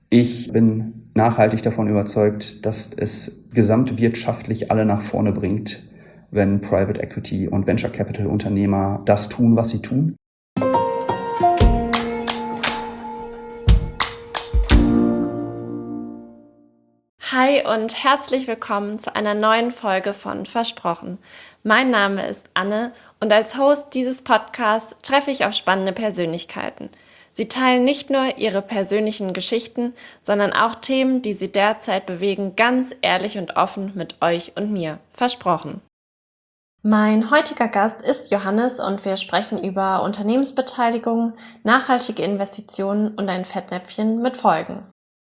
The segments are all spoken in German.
Ich bin nachhaltig davon überzeugt, dass es gesamtwirtschaftlich alle nach vorne bringt, wenn Private Equity und Venture Capital Unternehmer das tun, was sie tun. Hi und herzlich willkommen zu einer neuen Folge von Versprochen. Mein Name ist Anne und als Host dieses Podcasts treffe ich auf spannende Persönlichkeiten. Sie teilen nicht nur ihre persönlichen Geschichten, sondern auch Themen, die sie derzeit bewegen, ganz ehrlich und offen mit euch und mir. Versprochen. Mein heutiger Gast ist Johannes und wir sprechen über Unternehmensbeteiligung, nachhaltige Investitionen und ein Fettnäpfchen mit Folgen.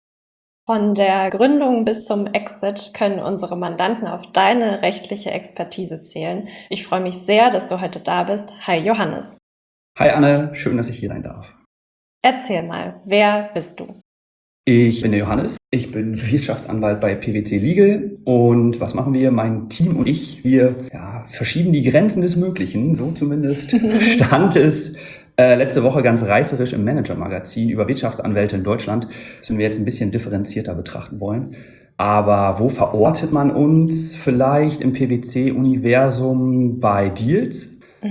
Von der Gründung bis zum Exit können unsere Mandanten auf deine rechtliche Expertise zählen. Ich freue mich sehr, dass du heute da bist. Hi Johannes. Hi Anne, schön, dass ich hier sein darf. Erzähl mal, wer bist du? Ich bin der Johannes, ich bin Wirtschaftsanwalt bei PwC Legal und was machen wir? Mein Team und ich, wir verschieben die Grenzen des Möglichen, so zumindest stand es letzte Woche ganz reißerisch im Manager-Magazin über Wirtschaftsanwälte in Deutschland, das wir jetzt ein bisschen differenzierter betrachten wollen. Aber wo verortet man uns vielleicht im PwC-Universum bei Deals?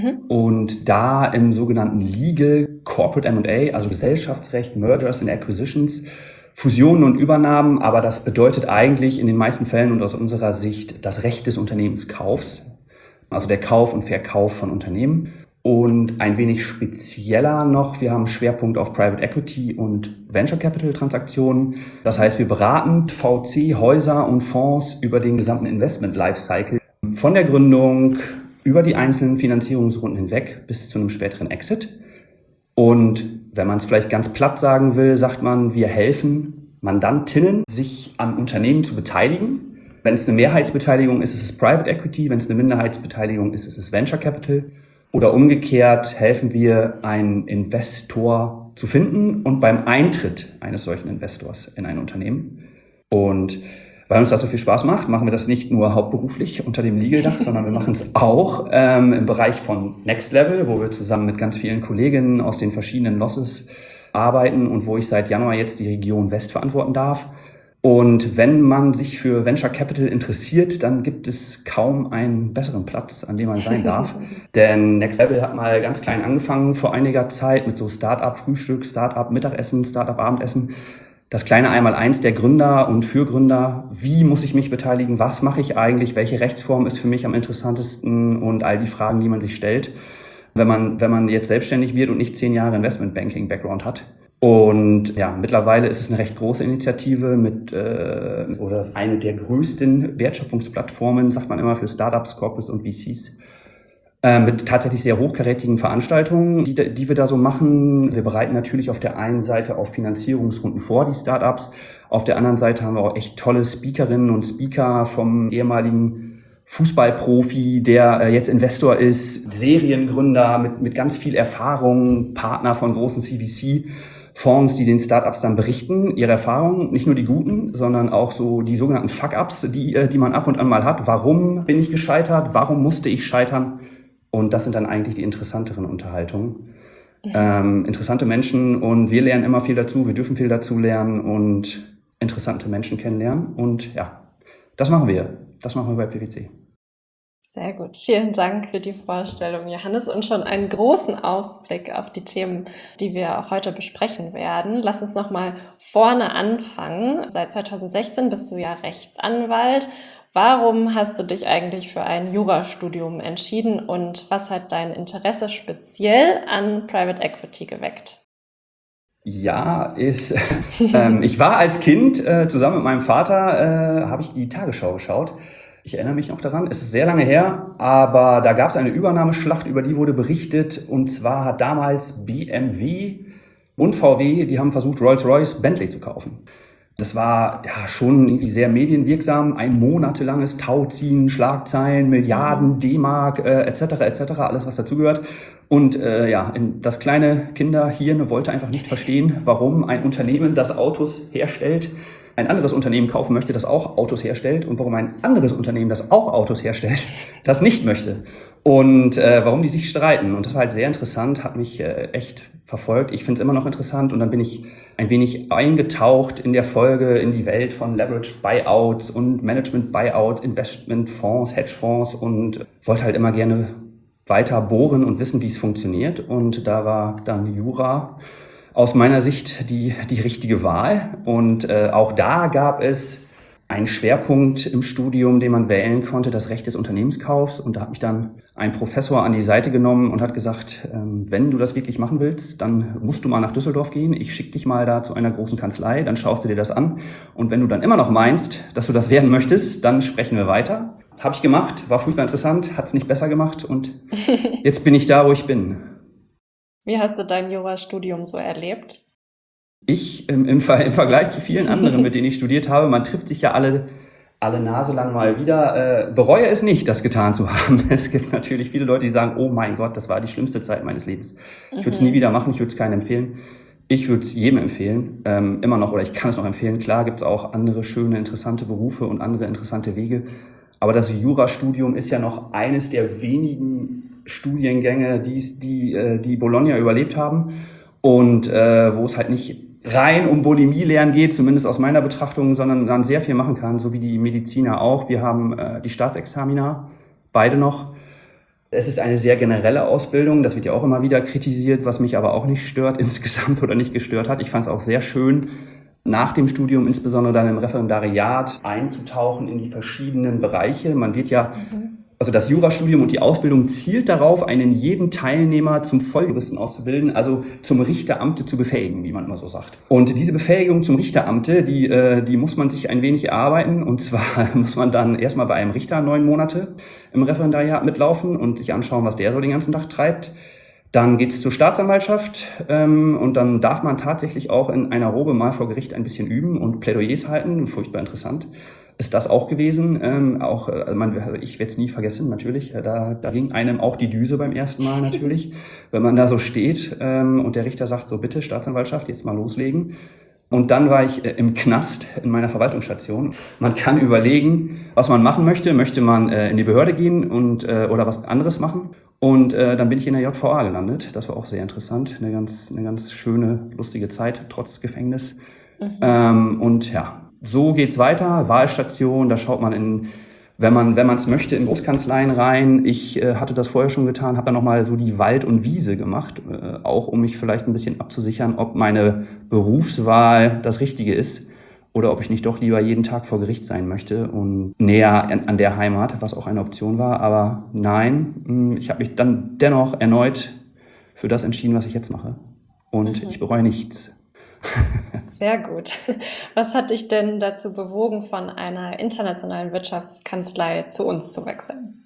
Und da im sogenannten Legal, Corporate M&A, also Gesellschaftsrecht, Mergers and Acquisitions, Fusionen und Übernahmen, aber das bedeutet eigentlich in den meisten Fällen und aus unserer Sicht das Recht des Unternehmenskaufs, also der Kauf und Verkauf von Unternehmen. Und ein wenig spezieller noch, wir haben Schwerpunkt auf Private Equity und Venture Capital Transaktionen. Das heißt, wir beraten VC, Häuser und Fonds über den gesamten Investment Lifecycle, von der Gründung über die einzelnen Finanzierungsrunden hinweg bis zu einem späteren Exit. Und wenn man es vielleicht ganz platt sagen will, sagt man, wir helfen Mandantinnen, sich an Unternehmen zu beteiligen. Wenn es eine Mehrheitsbeteiligung ist, ist es Private Equity. Wenn es eine Minderheitsbeteiligung ist, ist es Venture Capital. Oder umgekehrt helfen wir, einen Investor zu finden und beim Eintritt eines solchen Investors in ein Unternehmen. Und weil uns das so viel Spaß macht, machen wir das nicht nur hauptberuflich unter dem Legal-Dach, sondern wir machen es auch im Bereich von Next Level, wo wir zusammen mit ganz vielen Kolleginnen aus den verschiedenen Losses arbeiten und wo ich seit Januar jetzt die Region West verantworten darf. Und wenn man sich für Venture Capital interessiert, dann gibt es kaum einen besseren Platz, an dem man sein darf. Denn Next Level hat mal ganz klein angefangen vor einiger Zeit mit so Start-up-Frühstück, Start-up-Mittagessen, Start-up-Abendessen. Das kleine Einmaleins der Gründer und für Gründer. Wie muss ich mich beteiligen? Was mache ich eigentlich? Welche Rechtsform ist für mich am interessantesten? Und all die Fragen, die man sich stellt, wenn man jetzt selbstständig wird und nicht 10 Jahre Investmentbanking-Background hat. Und ja, mittlerweile ist es eine recht große Initiative oder eine der größten Wertschöpfungsplattformen, sagt man immer, für Startups, Corporates und VCs. Mit tatsächlich sehr hochkarätigen Veranstaltungen, die wir da so machen. Wir bereiten natürlich auf der einen Seite auf Finanzierungsrunden vor, die Startups. Auf der anderen Seite haben wir auch echt tolle Speakerinnen und Speaker vom ehemaligen Fußballprofi, der jetzt Investor ist, Seriengründer mit ganz viel Erfahrung, Partner von großen CVC-Fonds, die den Startups dann berichten, ihre Erfahrungen, nicht nur die guten, sondern auch so die sogenannten Fuck-Ups, die man ab und an mal hat. Warum bin ich gescheitert? Warum musste ich scheitern? Und das sind dann eigentlich die interessanteren Unterhaltungen. Interessante Menschen und wir lernen immer viel dazu, wir dürfen viel dazu lernen und interessante Menschen kennenlernen. Und ja, das machen wir. Das machen wir bei PwC. Sehr gut. Vielen Dank für die Vorstellung, Johannes, und schon einen großen Ausblick auf die Themen, die wir auch heute besprechen werden. Lass uns nochmal vorne anfangen. Seit 2016 bist du ja Rechtsanwalt. Warum hast du dich eigentlich für ein Jurastudium entschieden und was hat dein Interesse speziell an Private Equity geweckt? Ja, ich war als Kind zusammen mit meinem Vater, habe ich die Tagesschau geschaut. Ich erinnere mich noch daran, es ist sehr lange her, aber da gab es eine Übernahmeschlacht, über die wurde berichtet. Und zwar hat damals BMW und VW, die haben versucht, Rolls-Royce Bentley zu kaufen. Das war ja schon irgendwie sehr medienwirksam, ein monatelanges Tauziehen, Schlagzeilen, Milliarden D-Mark etc., alles was dazugehört. Und das kleine Kinderhirn wollte einfach nicht verstehen, warum ein Unternehmen, das Autos herstellt, ein anderes Unternehmen kaufen möchte, das auch Autos herstellt und warum ein anderes Unternehmen, das auch Autos herstellt, das nicht möchte. Und warum die sich streiten. Und das war halt sehr interessant, hat mich echt verfolgt. Ich finde es immer noch interessant und dann bin ich ein wenig eingetaucht in der Folge in die Welt von Leveraged Buyouts und Management Buyouts, Investmentfonds, Hedgefonds und wollte halt immer gerne weiter bohren und wissen, wie es funktioniert. Und da war dann Jura aus meiner Sicht die richtige Wahl. Und auch da gab es einen Schwerpunkt im Studium, den man wählen konnte, das Recht des Unternehmenskaufs. Und da hat mich dann ein Professor an die Seite genommen und hat gesagt, wenn du das wirklich machen willst, dann musst du mal nach Düsseldorf gehen. Ich schicke dich mal da zu einer großen Kanzlei, dann schaust du dir das an. Und wenn du dann immer noch meinst, dass du das werden möchtest, dann sprechen wir weiter. Habe ich gemacht, war furchtbar interessant, hat es nicht besser gemacht und jetzt bin ich da, wo ich bin. Wie hast du dein Jurastudium so erlebt? Ich im Vergleich zu vielen anderen, mit denen ich studiert habe, man trifft sich ja alle Nase lang mal wieder, bereue es nicht, das getan zu haben. Es gibt natürlich viele Leute, die sagen, oh mein Gott, das war die schlimmste Zeit meines Lebens. Ich würde es nie wieder machen, ich würde es keinem empfehlen. Ich würde es jedem empfehlen, immer noch, oder ich kann es noch empfehlen. Klar gibt es auch andere schöne, interessante Berufe und andere interessante Wege. Aber das Jurastudium ist ja noch eines der wenigen Studiengänge, die Bologna überlebt haben und wo es halt nicht rein um Bulimie lernen geht, zumindest aus meiner Betrachtung, sondern dann sehr viel machen kann, so wie die Mediziner auch. Wir haben die Staatsexamina, beide noch. Es ist eine sehr generelle Ausbildung, das wird ja auch immer wieder kritisiert, was mich aber auch nicht stört insgesamt oder nicht gestört hat. Ich fand es auch sehr schön, nach dem Studium, insbesondere dann im Referendariat, einzutauchen in die verschiedenen Bereiche. Man wird ja, also das Jurastudium und die Ausbildung zielt darauf, einen jeden Teilnehmer zum Volljuristen auszubilden, also zum Richteramte zu befähigen, wie man immer so sagt. Und diese Befähigung zum Richteramte, die muss man sich ein wenig erarbeiten. Und zwar muss man dann erstmal bei einem Richter 9 Monate im Referendariat mitlaufen und sich anschauen, was der so den ganzen Tag treibt. Dann geht's zur Staatsanwaltschaft und dann darf man tatsächlich auch in einer Robe mal vor Gericht ein bisschen üben und Plädoyers halten. Furchtbar interessant ist das auch gewesen. Ich werde es nie vergessen, natürlich. Da ging einem auch die Düse beim ersten Mal natürlich, wenn man da so steht und der Richter sagt so, bitte Staatsanwaltschaft, jetzt mal loslegen. Und dann war ich im Knast in meiner Verwaltungsstation. Man kann überlegen, was man machen möchte. Möchte man in die Behörde gehen und oder was anderes machen? Und dann bin ich in der JVA gelandet. Das war auch sehr interessant. Eine ganz schöne, lustige Zeit, trotz Gefängnis. Und ja, so geht's weiter. Wahlstation, da schaut man wenn man es möchte, in Großkanzleien rein. Ich hatte das vorher schon getan, habe dann nochmal so die Wald und Wiese gemacht, auch um mich vielleicht ein bisschen abzusichern, ob meine Berufswahl das Richtige ist oder ob ich nicht doch lieber jeden Tag vor Gericht sein möchte und näher an der Heimat, was auch eine Option war. Aber nein, ich habe mich dann dennoch erneut für das entschieden, was ich jetzt mache. Und ich bereue nichts. Sehr gut. Was hat dich denn dazu bewogen, von einer internationalen Wirtschaftskanzlei zu uns zu wechseln?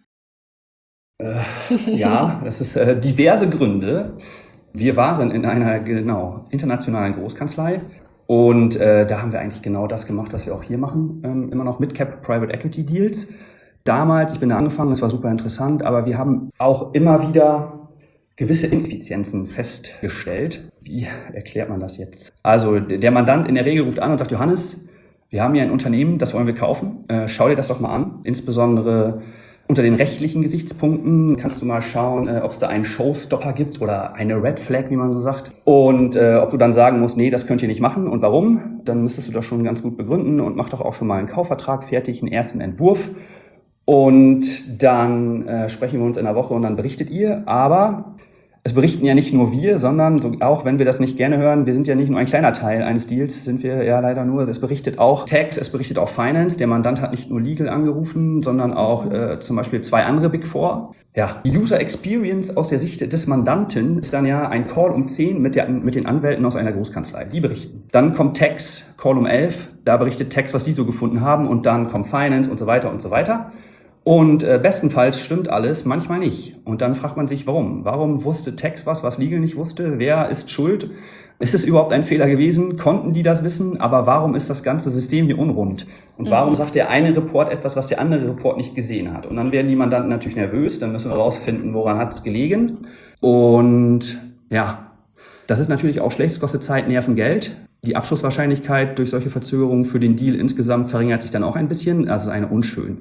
Ja, das ist diverse Gründe. Wir waren in einer internationalen Großkanzlei und da haben wir eigentlich genau das gemacht, was wir auch hier machen, immer noch Mid-Cap Private Equity Deals. Damals, ich bin da angefangen, das war super interessant, aber wir haben auch immer wieder gewisse Ineffizienzen festgestellt. Wie erklärt man das jetzt? Also der Mandant in der Regel ruft an und sagt, Johannes, wir haben hier ein Unternehmen, das wollen wir kaufen. Schau dir das doch mal an. Insbesondere unter den rechtlichen Gesichtspunkten kannst du mal schauen, ob es da einen Showstopper gibt oder eine Red Flag, wie man so sagt. Und ob du dann sagen musst, nee, das könnt ihr nicht machen. Und warum? Dann müsstest du das schon ganz gut begründen und mach doch auch schon mal einen Kaufvertrag fertig, einen ersten Entwurf. Und dann sprechen wir uns in einer Woche und dann berichtet ihr. Aber es berichten ja nicht nur wir, sondern auch wenn wir das nicht gerne hören, wir sind ja nicht nur ein kleiner Teil eines Deals, sind wir ja leider nur. Es berichtet auch Tax, es berichtet auch Finance. Der Mandant hat nicht nur Legal angerufen, sondern auch zum Beispiel 2 andere Big Four. Ja, die User Experience aus der Sicht des Mandanten ist dann ja ein Call um 10 mit den Anwälten aus einer Großkanzlei. Die berichten. Dann kommt Tax, Call um 11. Da berichtet Tax, was die so gefunden haben. Und dann kommt Finance und so weiter und so weiter. Und bestenfalls stimmt alles, manchmal nicht. Und dann fragt man sich, warum? Warum wusste Tax was Legal nicht wusste? Wer ist schuld? Ist es überhaupt ein Fehler gewesen? Konnten die das wissen? Aber warum ist das ganze System hier unrund? Und warum sagt der eine Report etwas, was der andere Report nicht gesehen hat? Und dann werden die Mandanten natürlich nervös. Dann müssen wir rausfinden, woran hat es gelegen. Und ja, das ist natürlich auch schlecht. Es kostet Zeit, Nerven, Geld. Die Abschlusswahrscheinlichkeit durch solche Verzögerungen für den Deal insgesamt verringert sich dann auch ein bisschen, also eine unschön.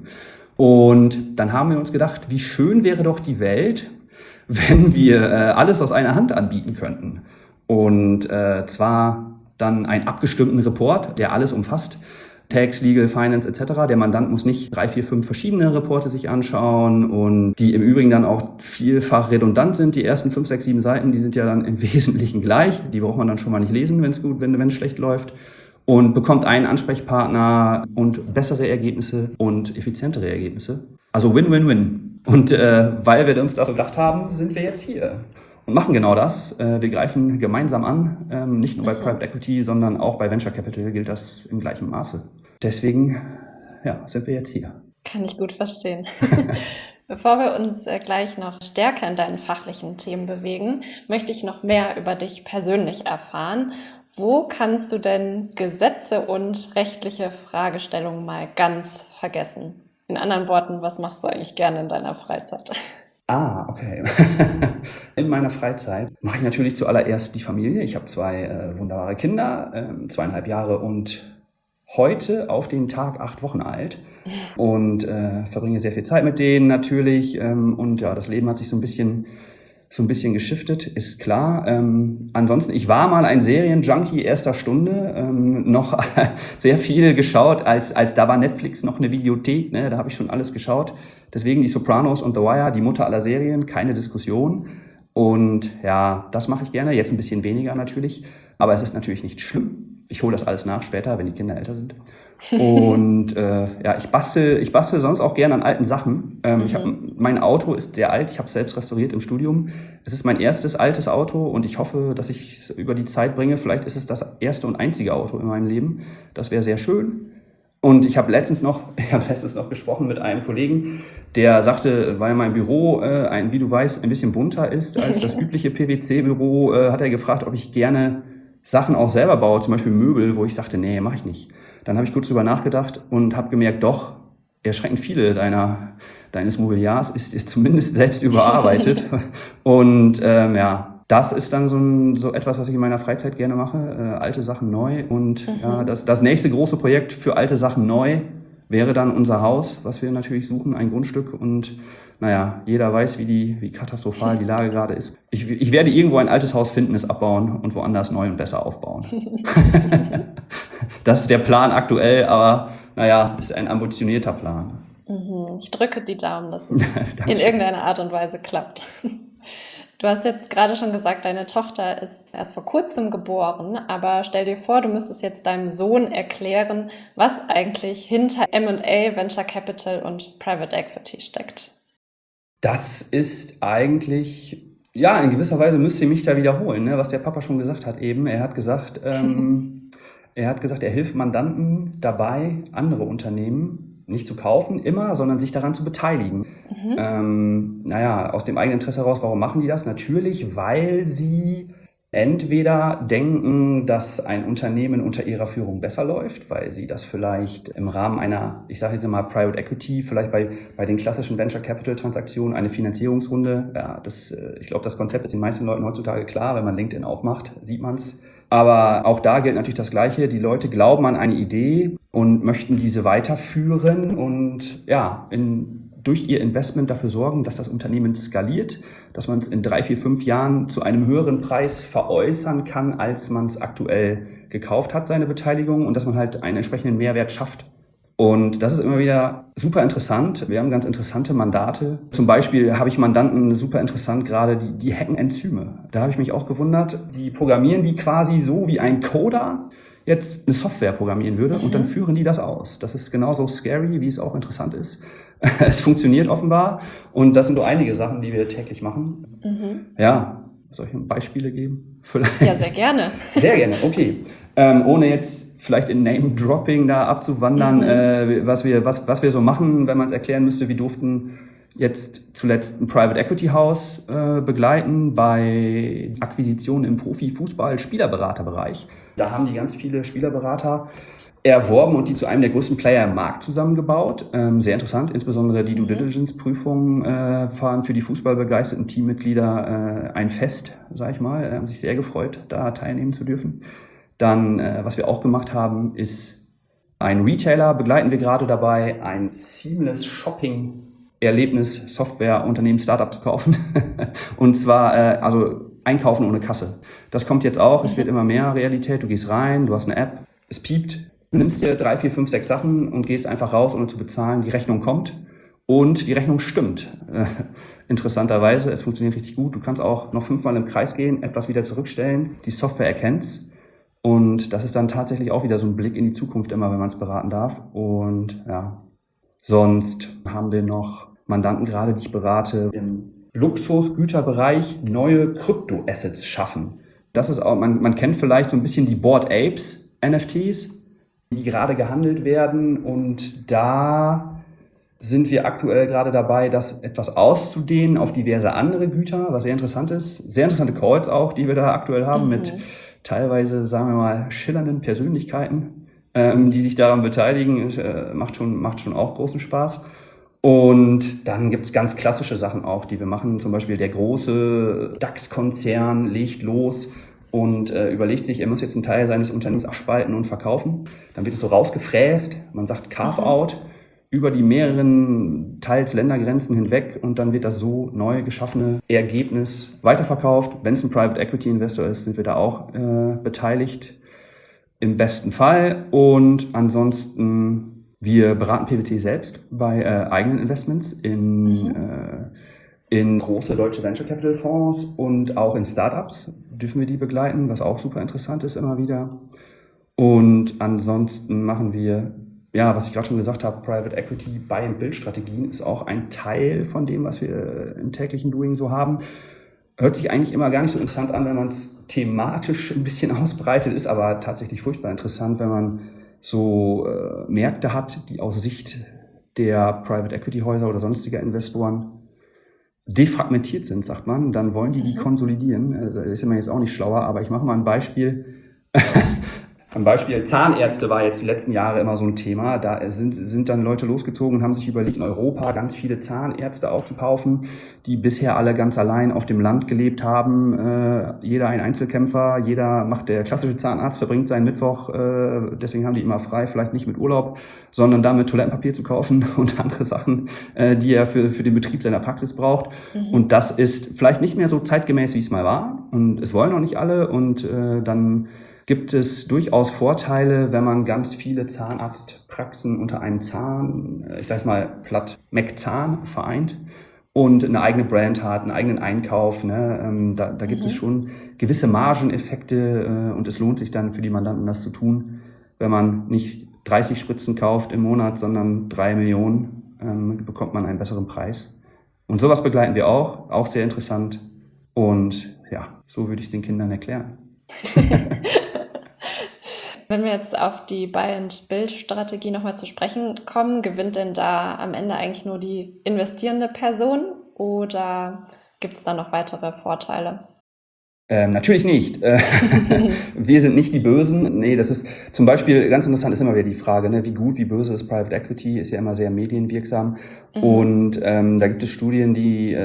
Und dann haben wir uns gedacht, wie schön wäre doch die Welt, wenn wir alles aus einer Hand anbieten könnten. Und zwar dann einen abgestimmten Report, der alles umfasst. Tax, Legal, Finance etc. Der Mandant muss nicht 3, 4, 5 verschiedene Reporte sich anschauen und die im Übrigen dann auch vielfach redundant sind. Die ersten 5, 6, 7 Seiten, die sind ja dann im Wesentlichen gleich. Die braucht man dann schon mal nicht lesen, wenn es schlecht läuft. Und bekommt einen Ansprechpartner und bessere Ergebnisse und effizientere Ergebnisse. Also Win-Win-Win. Und weil wir uns das so gedacht haben, sind wir jetzt hier. Und machen genau das. Wir greifen gemeinsam an, nicht nur bei Private Equity, sondern auch bei Venture Capital gilt das im gleichen Maße. Deswegen sind wir jetzt hier. Kann ich gut verstehen. Bevor wir uns gleich noch stärker in deinen fachlichen Themen bewegen, möchte ich noch mehr über dich persönlich erfahren. Wo kannst du denn Gesetze und rechtliche Fragestellungen mal ganz vergessen? In anderen Worten, was machst du eigentlich gerne in deiner Freizeit? Okay. In meiner Freizeit mache ich natürlich zuallererst die Familie. Ich habe 2 wunderbare Kinder, 2,5 Jahre und heute auf den Tag 8 Wochen alt und verbringe sehr viel Zeit mit denen natürlich. Und ja, das Leben hat sich so ein bisschen geschiftet, ist klar. Ansonsten, ich war mal ein Serienjunkie erster Stunde, noch sehr viel geschaut, als da war Netflix noch eine Videothek, ne? Da habe ich schon alles geschaut. Deswegen die Sopranos und The Wire, die Mutter aller Serien, keine Diskussion. Und ja, das mache ich gerne, jetzt ein bisschen weniger natürlich, aber es ist natürlich nicht schlimm. Ich hole das alles nach später, wenn die Kinder älter sind. Und ich bastel sonst auch gerne an alten Sachen. Mein Auto ist sehr alt, ich habe es selbst restauriert im Studium. Es ist mein erstes altes Auto und ich hoffe, dass ich es über die Zeit bringe. Vielleicht ist es das erste und einzige Auto in meinem Leben. Das wäre sehr schön. Und ich habe letztens noch gesprochen mit einem Kollegen, der sagte, weil mein Büro, wie du weißt, ein bisschen bunter ist als das übliche PwC-Büro, hat er gefragt, ob ich gerne Sachen auch selber baue, zum Beispiel Möbel, wo ich sagte, nee, mache ich nicht. Dann habe ich kurz drüber nachgedacht und habe gemerkt, doch, erschreckend viele deines Mobiliars ist zumindest selbst überarbeitet. Und das ist dann so etwas, was ich in meiner Freizeit gerne mache, alte Sachen neu. Und das nächste große Projekt für alte Sachen neu wäre dann unser Haus, was wir natürlich suchen, ein Grundstück. Und jeder weiß, wie katastrophal die Lage gerade ist. Ich werde irgendwo ein altes Haus finden, es abbauen und woanders neu und besser aufbauen. Das ist der Plan aktuell, aber ist ein ambitionierter Plan. Ich drücke die Daumen, dass es in irgendeiner Art und Weise klappt. Du hast jetzt gerade schon gesagt, deine Tochter ist erst vor kurzem geboren, aber stell dir vor, du müsstest jetzt deinem Sohn erklären, was eigentlich hinter M&A, Venture Capital und Private Equity steckt. Das ist eigentlich, in gewisser Weise müsste ich mich da wiederholen, ne, was der Papa schon gesagt hat eben. Er hat gesagt, er hilft Mandanten dabei, andere Unternehmen nicht zu kaufen immer, sondern sich daran zu beteiligen. Aus dem eigenen Interesse heraus, warum machen die das? Natürlich, weil sie entweder denken, dass ein Unternehmen unter ihrer Führung besser läuft, weil sie das vielleicht im Rahmen einer, ich sage jetzt mal Private Equity, vielleicht bei den klassischen Venture Capital Transaktionen, eine Finanzierungsrunde, ich glaube, das Konzept ist den meisten Leuten heutzutage klar, wenn man LinkedIn aufmacht, sieht man's. Aber auch da gilt natürlich das Gleiche. Die Leute glauben an eine Idee und möchten diese weiterführen und durch ihr Investment dafür sorgen, dass das Unternehmen skaliert, dass man es in 3, 4, 5 Jahren zu einem höheren Preis veräußern kann, als man es aktuell gekauft hat, seine Beteiligung, und dass man halt einen entsprechenden Mehrwert schafft. Und das ist immer wieder super interessant. Wir haben ganz interessante Mandate. Zum Beispiel habe ich Mandanten super interessant, gerade die hacken Enzyme. Da habe ich mich auch gewundert. Die programmieren die quasi so, wie ein Coder jetzt eine Software programmieren würde, und dann führen die das aus. Das ist genauso scary, wie es auch interessant ist. Es funktioniert offenbar, und das sind so einige Sachen, die wir täglich machen. Soll ich Beispiele geben? Vielleicht? Ja, sehr gerne. Sehr gerne, okay. Ohne jetzt vielleicht in Name-Dropping da abzuwandern, was wir so machen, wenn man es erklären müsste. Wir durften jetzt zuletzt ein Private Equity House begleiten bei Akquisitionen im Profi-Fußball-Spielerberaterbereich. Da haben die ganz viele Spielerberater erworben und die zu einem der größten Player im Markt zusammengebaut. Sehr interessant, insbesondere die Due Diligence-Prüfungen fahren für die fußballbegeisterten Teammitglieder ein Fest, sag ich mal. Haben sich sehr gefreut, da teilnehmen zu dürfen. Dann, was wir auch gemacht haben, ist ein Retailer, begleiten wir gerade dabei, ein Seamless Shopping Erlebnis, Software, Unternehmen, Startup zu kaufen. Und zwar, also einkaufen ohne Kasse. Das kommt jetzt auch, es wird immer mehr Realität. Du gehst rein, du hast eine App, es piept, du nimmst dir 3, 4, 5, 6 Sachen und gehst einfach raus, ohne zu bezahlen. Die Rechnung kommt und die Rechnung stimmt. Interessanterweise, es funktioniert richtig gut. Du kannst auch noch 5-mal im Kreis gehen, etwas wieder zurückstellen. Die Software erkennt's. Und das ist dann tatsächlich auch wieder so ein Blick in die Zukunft immer, wenn man es beraten darf. Und ja, sonst haben wir noch Mandanten gerade, die ich berate, im Luxusgüterbereich neue Kryptoassets schaffen. Das ist auch, man kennt vielleicht so ein bisschen die Bored Apes NFTs, die gerade gehandelt werden. Und da sind wir aktuell gerade dabei, das etwas auszudehnen auf diverse andere Güter, was sehr interessant ist. Sehr interessante Calls auch, die wir da aktuell haben mit teilweise, sagen wir mal, schillernden Persönlichkeiten, die sich daran beteiligen. Macht schon auch großen Spaß. Und dann gibt's ganz klassische Sachen auch, die wir machen. Zum Beispiel der große DAX-Konzern legt los und überlegt sich, er muss jetzt einen Teil seines Unternehmens abspalten und verkaufen. Dann wird es so rausgefräst, man sagt Carve-out, über die mehreren teils Ländergrenzen hinweg und dann wird das so neu geschaffene Ergebnis weiterverkauft. Wenn es ein Private Equity Investor ist, sind wir da auch beteiligt im besten Fall. Und ansonsten, wir beraten PwC selbst bei eigenen Investments in große deutsche Venture Capital Fonds und auch in Startups dürfen wir die begleiten, was auch super interessant ist immer wieder. Und ansonsten machen wir, ja, was ich gerade schon gesagt habe, Private Equity Buy-and-Build-Strategien ist auch ein Teil von dem, was wir im täglichen Doing so haben. Hört sich eigentlich immer gar nicht so interessant an, wenn man es thematisch ein bisschen ausbreitet, ist aber tatsächlich furchtbar interessant, wenn man so Märkte hat, die aus Sicht der Private Equity Häuser oder sonstiger Investoren defragmentiert sind, sagt man, dann wollen die konsolidieren. Da ist man jetzt auch nicht schlauer, aber ich mache mal ein Beispiel. Ein Beispiel, Zahnärzte war jetzt die letzten Jahre immer so ein Thema. Da sind dann Leute losgezogen und haben sich überlegt, in Europa ganz viele Zahnärzte aufzukaufen, die bisher alle ganz allein auf dem Land gelebt haben. Jeder ein Einzelkämpfer, der klassische Zahnarzt verbringt seinen Mittwoch, deswegen haben die immer frei, vielleicht nicht mit Urlaub, sondern damit Toilettenpapier zu kaufen und andere Sachen, die er für den Betrieb seiner Praxis braucht. Und das ist vielleicht nicht mehr so zeitgemäß, wie es mal war. Und es wollen auch nicht alle. Und dann gibt es durchaus Vorteile, wenn man ganz viele Zahnarztpraxen unter einem ich sage mal platt, McZahn vereint und eine eigene Brand hat, einen eigenen Einkauf. Ne? Da gibt es schon gewisse Margeneffekte und es lohnt sich dann für die Mandanten, das zu tun, wenn man nicht 30 Spritzen kauft im Monat, sondern 3 Millionen, bekommt man einen besseren Preis. Und sowas begleiten wir auch sehr interessant. Und ja, so würde ich es den Kindern erklären. Wenn wir jetzt auf die Buy-and-Build-Strategie nochmal zu sprechen kommen, gewinnt denn da am Ende eigentlich nur die investierende Person oder gibt es da noch weitere Vorteile? Natürlich nicht. Wir sind nicht die Bösen. Nee, das ist zum Beispiel, ganz interessant ist immer wieder die Frage, ne, wie gut, wie böse ist Private Equity, ist ja immer sehr medienwirksam. Und da gibt es Studien, die,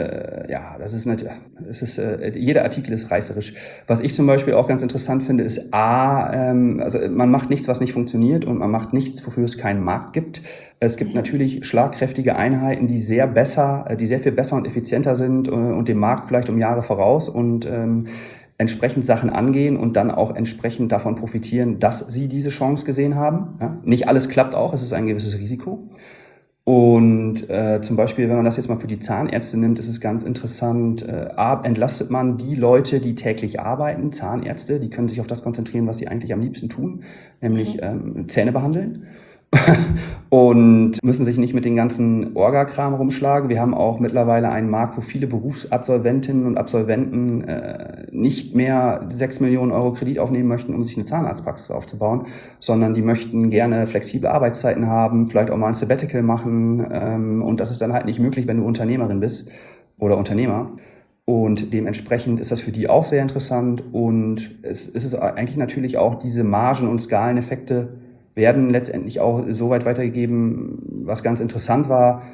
jeder Artikel ist reißerisch. Was ich zum Beispiel auch ganz interessant finde, ist also man macht nichts, was nicht funktioniert und man macht nichts, wofür es keinen Markt gibt. Es gibt natürlich schlagkräftige Einheiten, die sehr viel besser und effizienter sind und dem Markt vielleicht um Jahre voraus und entsprechend Sachen angehen und dann auch entsprechend davon profitieren, dass sie diese Chance gesehen haben. Ja? Nicht alles klappt auch, es ist ein gewisses Risiko. Und zum Beispiel, wenn man das jetzt mal für die Zahnärzte nimmt, ist es ganz interessant, entlastet man die Leute, die täglich arbeiten, Zahnärzte, die können sich auf das konzentrieren, was sie eigentlich am liebsten tun, nämlich Zähne behandeln. Und müssen sich nicht mit den ganzen Orga-Kram rumschlagen. Wir haben auch mittlerweile einen Markt, wo viele Berufsabsolventinnen und Absolventen nicht mehr 6 Millionen Euro Kredit aufnehmen möchten, um sich eine Zahnarztpraxis aufzubauen, sondern die möchten gerne flexible Arbeitszeiten haben, vielleicht auch mal ein Sabbatical machen. Und das ist dann halt nicht möglich, wenn du Unternehmerin bist oder Unternehmer. Und dementsprechend ist das für die auch sehr interessant. Und es ist eigentlich natürlich auch diese Margen- und Skaleneffekte werden letztendlich auch so weit weitergegeben, was ganz interessant war.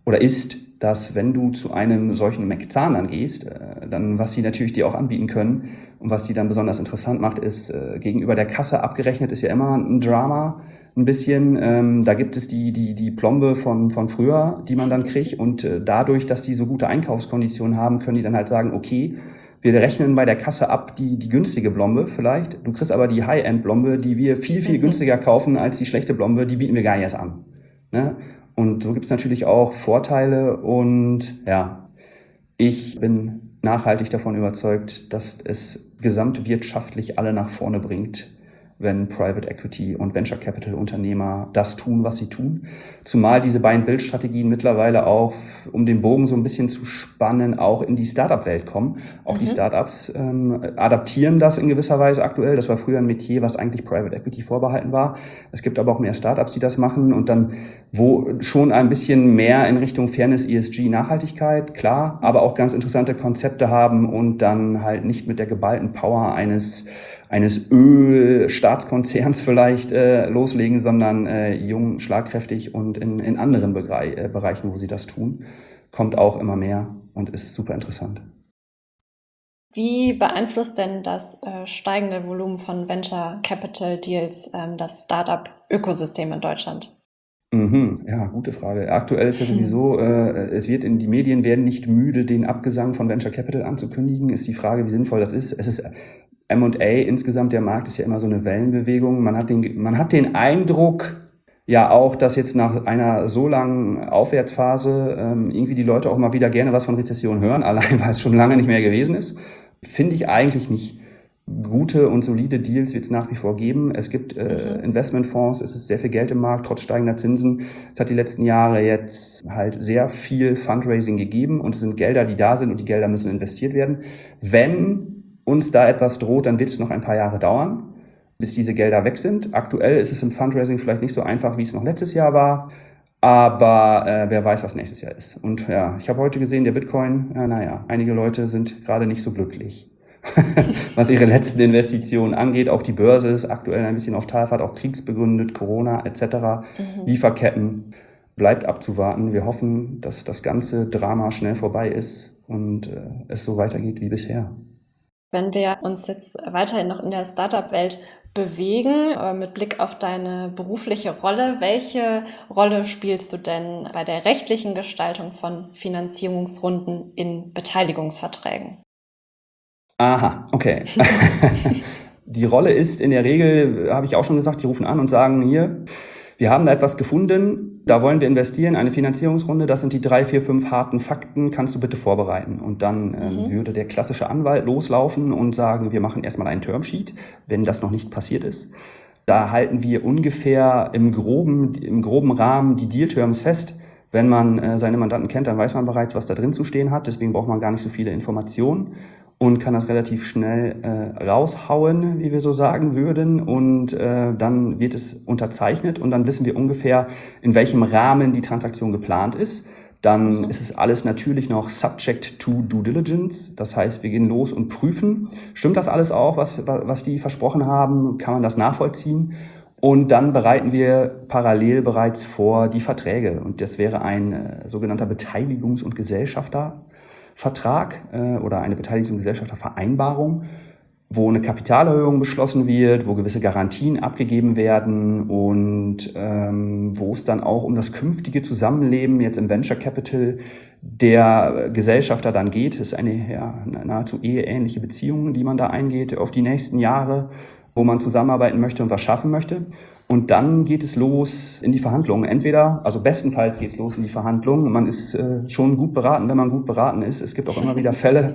oder ist, dass wenn du zu einem solchen McZahn dann gehst, dann was sie natürlich dir auch anbieten können und was die dann besonders interessant macht, ist gegenüber der Kasse abgerechnet ist ja immer ein Drama ein bisschen. Da gibt es die Plombe von früher, die man dann kriegt und dadurch, dass die so gute Einkaufskonditionen haben, können die dann halt sagen, okay, wir rechnen bei der Kasse ab die günstige Blombe vielleicht, du kriegst aber die High-End-Blombe, die wir viel, viel günstiger kaufen als die schlechte Blombe, die bieten wir gar nicht erst an. Ne? Und so gibt es natürlich auch Vorteile und ja, ich bin nachhaltig davon überzeugt, dass es gesamtwirtschaftlich alle nach vorne bringt, wenn Private Equity und Venture Capital Unternehmer das tun, was sie tun. Zumal diese beiden Bildstrategien mittlerweile auch, um den Bogen so ein bisschen zu spannen, auch in die Startup-Welt kommen. Auch die Startups adaptieren das in gewisser Weise aktuell. Das war früher ein Metier, was eigentlich Private Equity vorbehalten war. Es gibt aber auch mehr Startups, die das machen und dann wo schon ein bisschen mehr in Richtung Fairness, ESG, Nachhaltigkeit, klar, aber auch ganz interessante Konzepte haben und dann halt nicht mit der geballten Power eines Ölstaatskonzerns vielleicht loslegen, sondern jung, schlagkräftig und in anderen Bereichen, wo sie das tun, kommt auch immer mehr und ist super interessant. Wie beeinflusst denn das steigende Volumen von Venture Capital Deals das Startup-Ökosystem in Deutschland? Ja, gute Frage. Aktuell ist ja sowieso, die Medien werden nicht müde, den Abgesang von Venture Capital anzukündigen. Ist die Frage, wie sinnvoll das ist. Es ist M&A insgesamt, der Markt ist ja immer so eine Wellenbewegung. Man hat den Eindruck, ja auch, dass jetzt nach einer so langen Aufwärtsphase irgendwie die Leute auch mal wieder gerne was von Rezession hören, allein weil es schon lange nicht mehr gewesen ist. Finde ich eigentlich nicht. Gute und solide Deals wird es nach wie vor geben. Es gibt Investmentfonds, es ist sehr viel Geld im Markt, trotz steigender Zinsen. Es hat die letzten Jahre jetzt halt sehr viel Fundraising gegeben und es sind Gelder, die da sind und die Gelder müssen investiert werden. Wenn uns da etwas droht, dann wird es noch ein paar Jahre dauern, bis diese Gelder weg sind. Aktuell ist es im Fundraising vielleicht nicht so einfach, wie es noch letztes Jahr war, aber wer weiß, was nächstes Jahr ist. Und ja, ich habe heute gesehen, der Bitcoin, einige Leute sind gerade nicht so glücklich, was ihre letzten Investitionen angeht. Auch die Börse ist aktuell ein bisschen auf Talfahrt, auch kriegsbegründet, Corona etc., Lieferketten. Bleibt abzuwarten. Wir hoffen, dass das ganze Drama schnell vorbei ist und es so weitergeht wie bisher. Wenn wir uns jetzt weiterhin noch in der Startup-Welt bewegen, mit Blick auf deine berufliche Rolle, welche Rolle spielst du denn bei der rechtlichen Gestaltung von Finanzierungsrunden in Beteiligungsverträgen? Aha, okay. Die Rolle ist in der Regel, habe ich auch schon gesagt, die rufen an und sagen, hier, wir haben da etwas gefunden, da wollen wir investieren, eine Finanzierungsrunde, das sind die 3, 4, 5 harten Fakten, kannst du bitte vorbereiten? Und dann würde der klassische Anwalt loslaufen und sagen, wir machen erstmal einen Termsheet, wenn das noch nicht passiert ist. Da halten wir ungefähr im groben Rahmen die Deal-Terms fest. Wenn man seine Mandanten kennt, dann weiß man bereits, was da drin zu stehen hat, deswegen braucht man gar nicht so viele Informationen und kann das relativ schnell raushauen, wie wir so sagen würden. Und dann wird es unterzeichnet und dann wissen wir ungefähr, in welchem Rahmen die Transaktion geplant ist. Dann ist es alles natürlich noch subject to due diligence. Das heißt, wir gehen los und prüfen, stimmt das alles auch, was die versprochen haben? Kann man das nachvollziehen? Und dann bereiten wir parallel bereits vor die Verträge. Und das wäre ein sogenannter Beteiligungs- und Gesellschaftervertrag oder eine Beteiligungs- und Gesellschaftervereinbarung, wo eine Kapitalerhöhung beschlossen wird, wo gewisse Garantien abgegeben werden und wo es dann auch um das künftige Zusammenleben jetzt im Venture Capital der Gesellschafter dann geht. Es ist eine nahezu eheähnliche Beziehung, die man da eingeht auf die nächsten Jahre, wo man zusammenarbeiten möchte und was schaffen möchte. Und dann geht es los in die Verhandlungen. Entweder, also bestenfalls geht es los in die Verhandlungen. Man ist schon gut beraten, wenn man gut beraten ist. Es gibt auch immer wieder Fälle,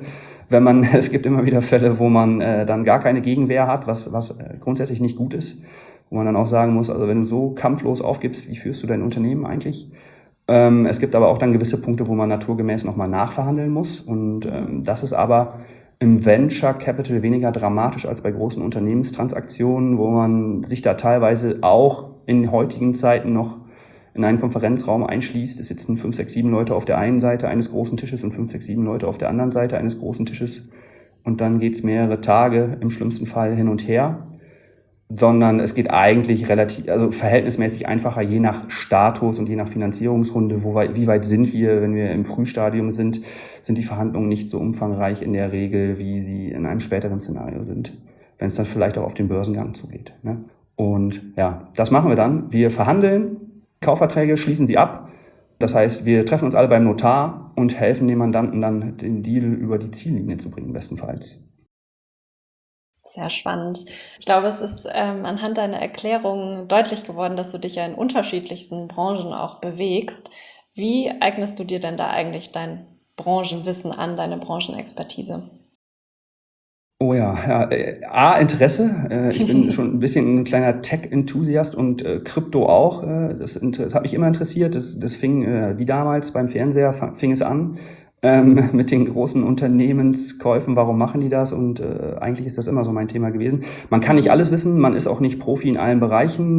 wo man dann gar keine Gegenwehr hat, was grundsätzlich nicht gut ist. Wo man dann auch sagen muss, also wenn du so kampflos aufgibst, wie führst du dein Unternehmen eigentlich? Es gibt aber auch dann gewisse Punkte, wo man naturgemäß nochmal nachverhandeln muss. Und das ist aber im Venture Capital weniger dramatisch als bei großen Unternehmenstransaktionen, wo man sich da teilweise auch in heutigen Zeiten noch in einen Konferenzraum einschließt. Es sitzen 5, 6, 7 Leute auf der einen Seite eines großen Tisches und 5, 6, 7 Leute auf der anderen Seite eines großen Tisches. Und dann geht's mehrere Tage im schlimmsten Fall hin und her. sondern es geht eigentlich verhältnismäßig einfacher, je nach Status und je nach Finanzierungsrunde, wie weit sind wir, wenn wir im Frühstadium sind die Verhandlungen nicht so umfangreich in der Regel, wie sie in einem späteren Szenario sind, wenn es dann vielleicht auch auf den Börsengang zugeht. Ne? Und ja, das machen wir dann. Wir verhandeln, Kaufverträge, schließen sie ab. Das heißt, wir treffen uns alle beim Notar und helfen dem Mandanten dann, den Deal über die Ziellinie zu bringen, bestenfalls. Sehr spannend. Ich glaube, es ist anhand deiner Erklärung deutlich geworden, dass du dich ja in unterschiedlichsten Branchen auch bewegst. Wie eignest du dir denn da eigentlich dein Branchenwissen an, deine Branchenexpertise? Oh ja, Interesse. Ich bin schon ein bisschen ein kleiner Tech-Enthusiast und Krypto auch. Das hat mich immer interessiert. Das fing wie damals beim Fernseher, fing es an mit den großen Unternehmenskäufen. Warum machen die das? Und eigentlich ist das immer so mein Thema gewesen. Man kann nicht alles wissen, man ist auch nicht Profi in allen Bereichen.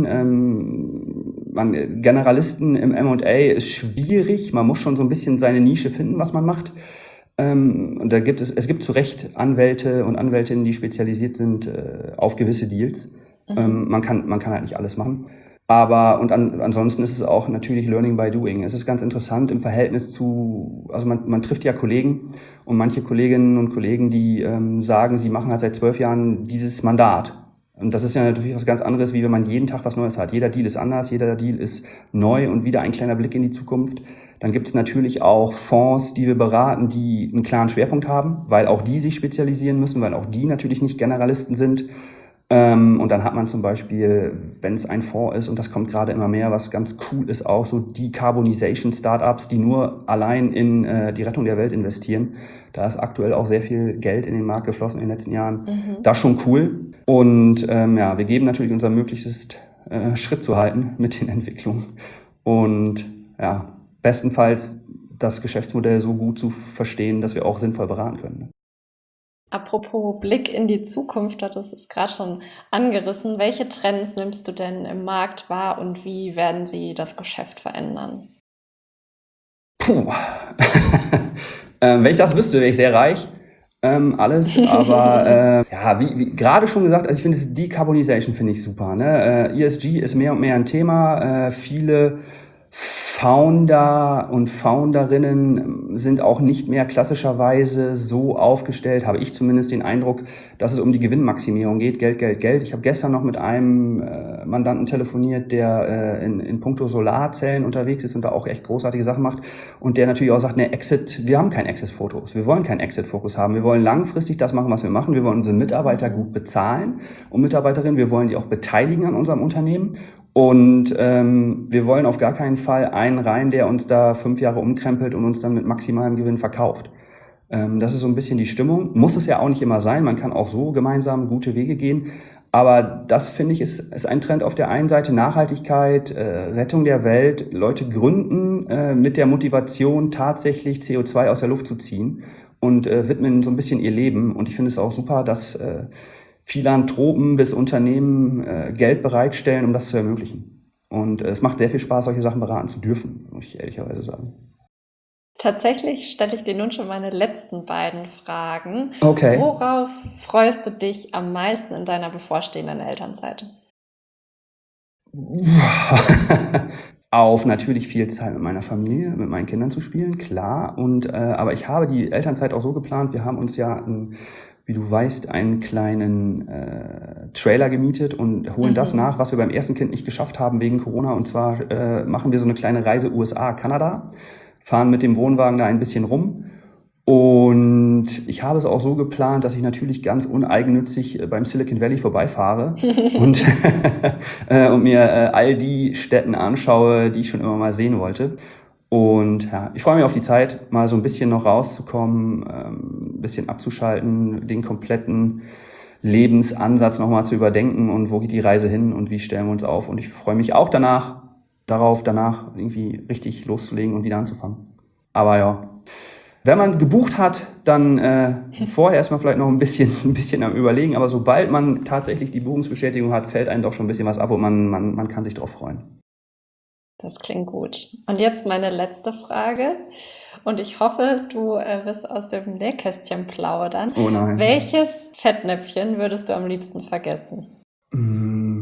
Generalisten im M&A ist schwierig. Man muss schon so ein bisschen seine Nische finden, was man macht. Und es gibt zu Recht Anwälte und Anwältinnen, die spezialisiert sind auf gewisse Deals. Man kann halt nicht alles machen. Ansonsten ist es auch natürlich Learning by Doing. Es ist ganz interessant im Verhältnis also man trifft ja Kollegen und manche Kolleginnen und Kollegen, die sagen, sie machen halt seit 12 Jahren dieses Mandat. Und das ist ja natürlich was ganz anderes, wie wenn man jeden Tag was Neues hat. Jeder Deal ist anders, jeder Deal ist neu und wieder ein kleiner Blick in die Zukunft. Dann gibt es natürlich auch Fonds, die wir beraten, die einen klaren Schwerpunkt haben, weil auch die sich spezialisieren müssen, weil auch die natürlich nicht Generalisten sind. Und dann hat man zum Beispiel, wenn es ein Fonds ist, und das kommt gerade immer mehr, was ganz cool ist, auch so Decarbonization-Startups, die nur allein in die Rettung der Welt investieren. Da ist aktuell auch sehr viel Geld in den Markt geflossen in den letzten Jahren. Das ist schon cool. Und wir geben natürlich unser Möglichstes, Schritt zu halten mit den Entwicklungen. Und ja, bestenfalls das Geschäftsmodell so gut zu verstehen, dass wir auch sinnvoll beraten können. Apropos Blick in die Zukunft, das ist gerade schon angerissen. Welche Trends nimmst du denn im Markt wahr und wie werden sie das Geschäft verändern? Wenn ich das wüsste, wäre ich sehr reich. Alles, aber wie gerade schon gesagt, also ich finde das Decarbonization finde ich super. Ne? ESG ist mehr und mehr ein Thema. Viele Founder und Founderinnen sind auch nicht mehr klassischerweise so aufgestellt, habe ich zumindest den Eindruck, dass es um die Gewinnmaximierung geht, Geld, Geld, Geld. Ich habe gestern noch mit einem Mandanten telefoniert, der in puncto Solarzellen unterwegs ist und da auch echt großartige Sachen macht und der natürlich auch sagt, wir haben kein Exit-Fokus, wir wollen keinen Exit-Fokus haben, wir wollen langfristig das machen, was wir machen, wir wollen unsere Mitarbeiter gut bezahlen und Mitarbeiterinnen, wir wollen die auch beteiligen an unserem Unternehmen. Und wir wollen auf gar keinen Fall einen rein, der uns da 5 Jahre umkrempelt und uns dann mit maximalem Gewinn verkauft. Das ist so ein bisschen die Stimmung. Muss es ja auch nicht immer sein. Man kann auch so gemeinsam gute Wege gehen. Aber das, finde ich, ist ein Trend auf der einen Seite. Nachhaltigkeit, Rettung der Welt. Leute gründen mit der Motivation, tatsächlich CO2 aus der Luft zu ziehen und widmen so ein bisschen ihr Leben. Und ich finde es auch super, dass Philanthropen bis Unternehmen Geld bereitstellen, um das zu ermöglichen. Und es macht sehr viel Spaß, solche Sachen beraten zu dürfen, muss ich ehrlicherweise sagen. Tatsächlich stelle ich dir nun schon meine letzten beiden Fragen. Okay. Worauf freust du dich am meisten in deiner bevorstehenden Elternzeit? Auf natürlich viel Zeit mit meiner Familie, mit meinen Kindern zu spielen, klar. Aber ich habe die Elternzeit auch so geplant. Wir haben uns ja wie du weißt, einen kleinen Trailer gemietet und holen das nach, was wir beim ersten Kind nicht geschafft haben wegen Corona. Und zwar machen wir so eine kleine Reise USA, Kanada, fahren mit dem Wohnwagen da ein bisschen rum. Und ich habe es auch so geplant, dass ich natürlich ganz uneigennützig beim Silicon Valley vorbeifahre und mir all die Städten anschaue, die ich schon immer mal sehen wollte. Und ja, ich freue mich auf die Zeit, mal so ein bisschen noch rauszukommen, ein bisschen abzuschalten, den kompletten Lebensansatz nochmal zu überdenken und wo geht die Reise hin und wie stellen wir uns auf. Und ich freue mich auch darauf, danach irgendwie richtig loszulegen und wieder anzufangen. Aber ja, wenn man gebucht hat, dann vorher erstmal vielleicht noch ein bisschen am Überlegen. Aber sobald man tatsächlich die Buchungsbestätigung hat, fällt einem doch schon ein bisschen was ab und man kann sich drauf freuen. Das klingt gut. Und jetzt meine letzte Frage. Und ich hoffe, du wirst aus dem Nähkästchen plaudern. Oh nein. Welches Fettnäpfchen würdest du am liebsten vergessen?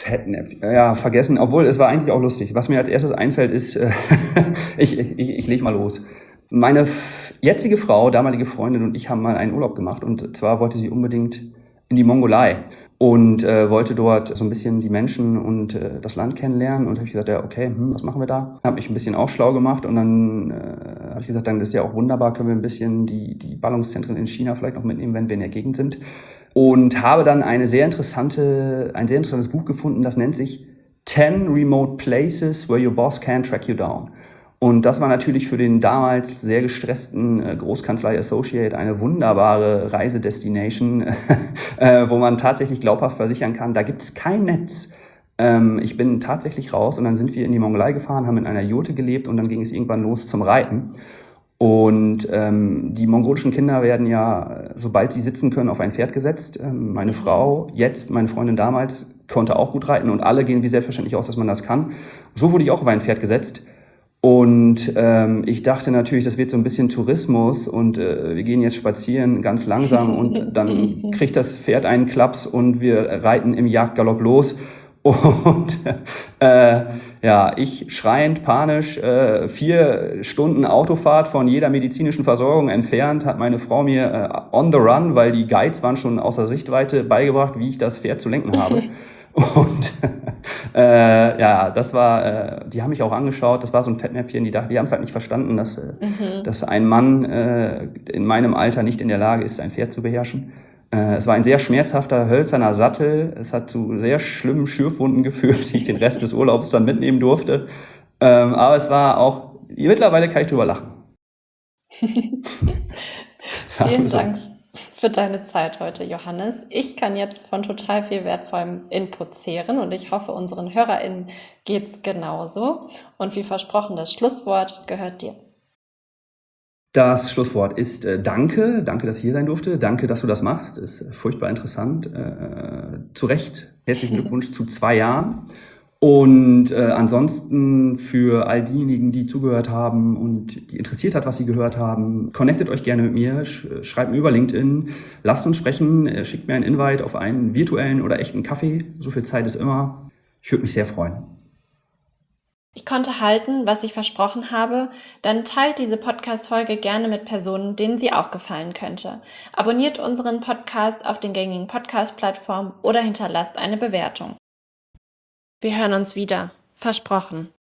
Fettnäpfchen, ja, vergessen, obwohl es war eigentlich auch lustig. Was mir als erstes einfällt ist, ich leg mal los. Meine jetzige Frau, damalige Freundin und ich haben mal einen Urlaub gemacht und zwar wollte sie unbedingt in die Mongolei und wollte dort so ein bisschen die Menschen und das Land kennenlernen und habe ich gesagt, ja okay, was machen wir da? Habe mich ein bisschen auch schlau gemacht und dann habe ich gesagt, dann ist ja auch wunderbar, können wir ein bisschen die Ballungszentren in China vielleicht noch mitnehmen, wenn wir in der Gegend sind. Und habe dann ein sehr interessantes Buch gefunden, das nennt sich 10 Remote Places Where Your Boss Can't Track You Down. Und das war natürlich für den damals sehr gestressten Großkanzlei-Associate eine wunderbare Reisedestination, wo man tatsächlich glaubhaft versichern kann, da gibt es kein Netz. Ich bin tatsächlich raus und dann sind wir in die Mongolei gefahren, haben in einer Jurte gelebt und dann ging es irgendwann los zum Reiten. Und die mongolischen Kinder werden ja, sobald sie sitzen können, auf ein Pferd gesetzt. Meine Frau jetzt, meine Freundin damals, konnte auch gut reiten und alle gehen wie selbstverständlich aus, dass man das kann. So wurde ich auch auf ein Pferd gesetzt. Und ich dachte natürlich, das wird so ein bisschen Tourismus und wir gehen jetzt spazieren ganz langsam und dann kriegt das Pferd einen Klaps und wir reiten im Jagdgalopp los. Und ja, ich schreiend, panisch, 4 Stunden Autofahrt von jeder medizinischen Versorgung entfernt, hat meine Frau mir on the run, weil die Guides waren schon außer Sichtweite, beigebracht, wie ich das Pferd zu lenken habe. Und ja, das war, die haben mich auch angeschaut, das war so ein Fettnäpfchen, die haben es halt nicht verstanden, dass ein Mann in meinem Alter nicht in der Lage ist, ein Pferd zu beherrschen. Es war ein sehr schmerzhafter, hölzerner Sattel. Es hat zu sehr schlimmen Schürfwunden geführt, die ich den Rest des Urlaubs dann mitnehmen durfte. Aber es war auch, mittlerweile kann ich drüber lachen. Vielen Dank für deine Zeit heute, Johannes. Ich kann jetzt von total viel wertvollem Input zehren und ich hoffe, unseren HörerInnen geht's genauso. Und wie versprochen, das Schlusswort gehört dir. Das Schlusswort ist danke, dass ich hier sein durfte, danke, dass du das machst, ist furchtbar interessant. Zu Recht, herzlichen Glückwunsch zu 2 Jahren. Und ansonsten für all diejenigen, die zugehört haben und die interessiert hat, was sie gehört haben, connectet euch gerne mit mir, schreibt mir über LinkedIn, lasst uns sprechen, schickt mir einen Invite auf einen virtuellen oder echten Kaffee, so viel Zeit ist immer. Ich würde mich sehr freuen. Ich konnte halten, was ich versprochen habe, dann teilt diese Podcast-Folge gerne mit Personen, denen sie auch gefallen könnte. Abonniert unseren Podcast auf den gängigen Podcast-Plattformen oder hinterlasst eine Bewertung. Wir hören uns wieder. Versprochen.